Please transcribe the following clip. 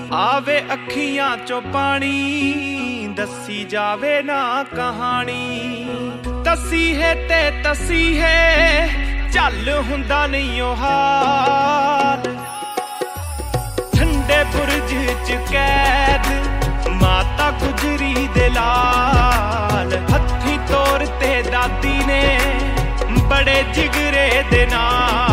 ਆਵੇ ਅੱਖੀਆਂ ਚੋਂ ਪਾਣੀ, ਦੱਸੀ ਜਾਵੇ ਨਾ ਕਹਾਣੀ। ਤਸੀਹੇ ਤੇ ਤਸੀਹੇ ਚੱਲ ਹੁੰਦਾ ਨਹੀਂ ਉਹ ਹਾਲ। ਠੰਡੇ ਬੁਰਜ ਚ ਕੈਦ ਮਾਤਾ ਗੁਜਰੀ ਦੇ ਲਾਲ। ਹੱਥੀਂ ਤੋਰ ਤੇ ਦਾਦੀ ਨੇ ਬੜੇ ਜਿਗਰੇ ਦੇ ਨਾਲ।